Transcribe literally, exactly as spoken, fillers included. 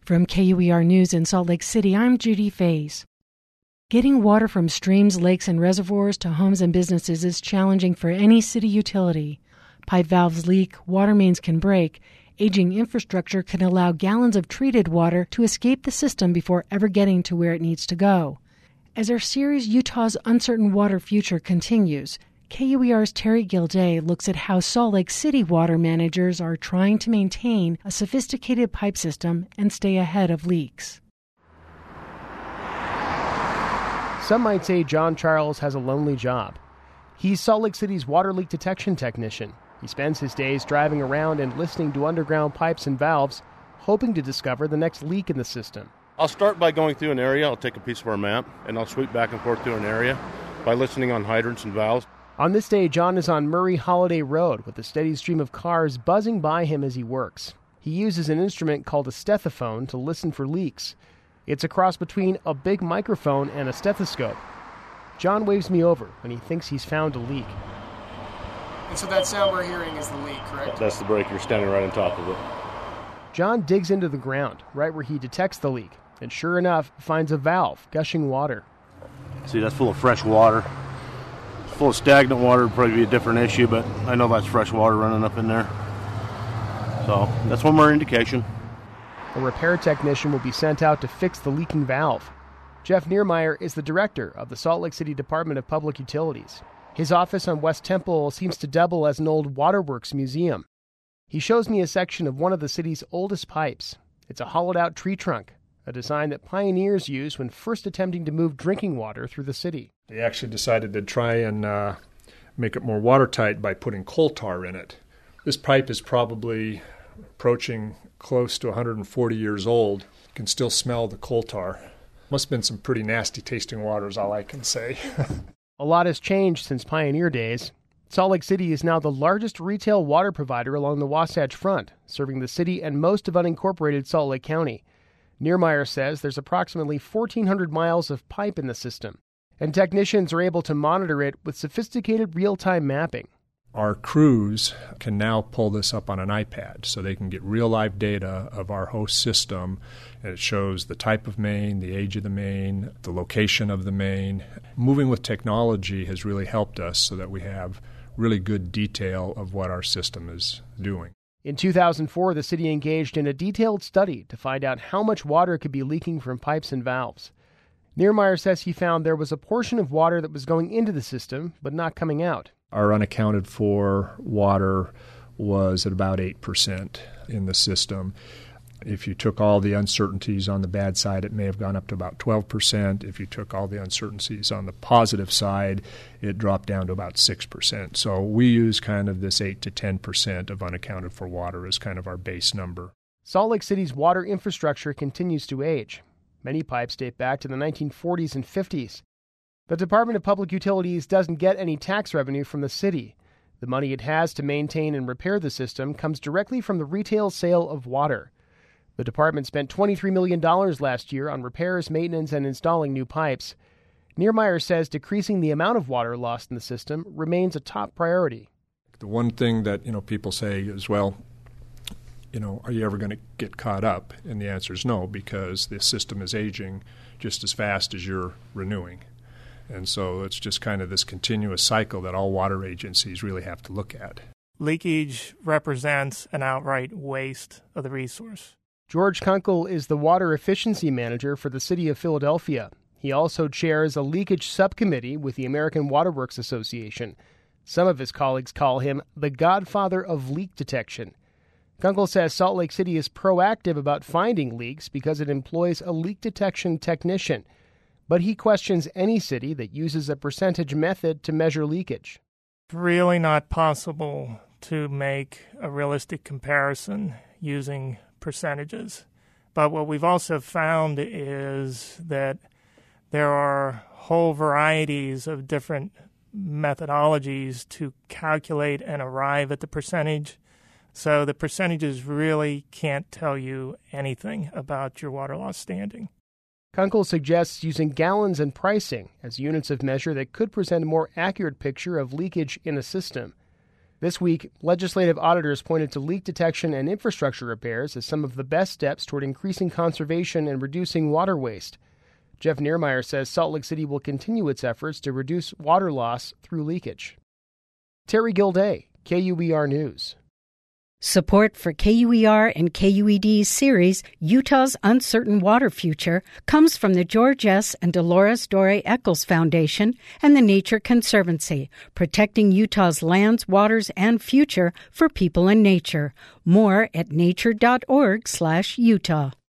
From K U E R News in Salt Lake City, I'm Judy Fays. Getting water from streams, lakes, and reservoirs to homes and businesses is challenging for any city utility. Pipe valves leak, water mains can break. Aging infrastructure can allow gallons of treated water to escape the system before ever getting to where it needs to go. As our series Utah's Uncertain Water Future continues, K U E R's Terry Gilday looks at how Salt Lake City water managers are trying to maintain a sophisticated pipe system and stay ahead of leaks. Some might say John Charles has a lonely job. He's Salt Lake City's water leak detection technician. He spends his days driving around and listening to underground pipes and valves, hoping to discover the next leak in the system. I'll start by going through an area. I'll take a piece of our map, and I'll sweep back and forth through an area by listening on hydrants and valves. On this day, John is on Murray Holiday Road with a steady stream of cars buzzing by him as he works. He uses an instrument called a stethophone to listen for leaks. It's a cross between a big microphone and a stethoscope. John waves me over when he thinks he's found a leak. And so that sound we're hearing is the leak, correct? That's the breaker standing right on top of it. John digs into the ground, right where he detects the leak, and sure enough, finds a valve gushing water. See, that's full of fresh water. Full of stagnant water would probably be a different issue, but I know that's fresh water running up in there. So that's one more indication. A repair technician will be sent out to fix the leaking valve. Jeff Niermeyer is the director of the Salt Lake City Department of Public Utilities. His office on West Temple seems to double as an old waterworks museum. He shows me a section of one of the city's oldest pipes. It's a hollowed-out tree trunk, a design that pioneers used when first attempting to move drinking water through the city. They actually decided to try and uh, make it more watertight by putting coal tar in it. This pipe is probably approaching close to one hundred forty years old. You can still smell the coal tar. Must have been some pretty nasty tasting water is all I can say. A lot has changed since pioneer days. Salt Lake City is now the largest retail water provider along the Wasatch Front, serving the city and most of unincorporated Salt Lake County. Niermeyer says there's approximately fourteen hundred miles of pipe in the system, and technicians are able to monitor it with sophisticated real-time mapping. Our crews can now pull this up on an iPad, so they can get real-life data of our host system, and it shows the type of main, the age of the main, the location of the main. Moving with technology has really helped us so that we have really good detail of what our system is doing. In two thousand four, the city engaged in a detailed study to find out how much water could be leaking from pipes and valves. Niermeyer says he found there was a portion of water that was going into the system but not coming out. Our unaccounted for water was at about eight percent in the system. If you took all the uncertainties on the bad side, it may have gone up to about twelve percent. If you took all the uncertainties on the positive side, it dropped down to about six percent. So we use kind of this eight to ten percent of unaccounted for water as kind of our base number. Salt Lake City's water infrastructure continues to age. Many pipes date back to the nineteen forties and fifties. The Department of Public Utilities doesn't get any tax revenue from the city. The money it has to maintain and repair the system comes directly from the retail sale of water. The department spent twenty-three million dollars last year on repairs, maintenance, and installing new pipes. Niermeyer says decreasing the amount of water lost in the system remains a top priority. The one thing that, you know, people say is, well, you know, are you ever going to get caught up? And the answer is no, because the system is aging just as fast as you're renewing. And so it's just kind of this continuous cycle that all water agencies really have to look at. Leakage represents an outright waste of the resource. George Kunkel is the water efficiency manager for the city of Philadelphia. He also chairs a leakage subcommittee with the American Water Works Association. Some of his colleagues call him the godfather of leak detection. Kunkel says Salt Lake City is proactive about finding leaks because it employs a leak detection technician. But he questions any city that uses a percentage method to measure leakage. It's really not possible to make a realistic comparison using percentages. But what we've also found is that there are whole varieties of different methodologies to calculate and arrive at the percentage. So the percentages really can't tell you anything about your water loss standing. Kunkel suggests using gallons and pricing as units of measure that could present a more accurate picture of leakage in a system. This week, legislative auditors pointed to leak detection and infrastructure repairs as some of the best steps toward increasing conservation and reducing water waste. Jeff Niermeyer says Salt Lake City will continue its efforts to reduce water loss through leakage. Terry Gilday, K U E R News. Support for K U E R and K U E D's series, Utah's Uncertain Water Future, comes from the George S. and Dolores Doré Eccles Foundation and the Nature Conservancy, protecting Utah's lands, waters, and future for people and nature. More at nature dot org slash Utah.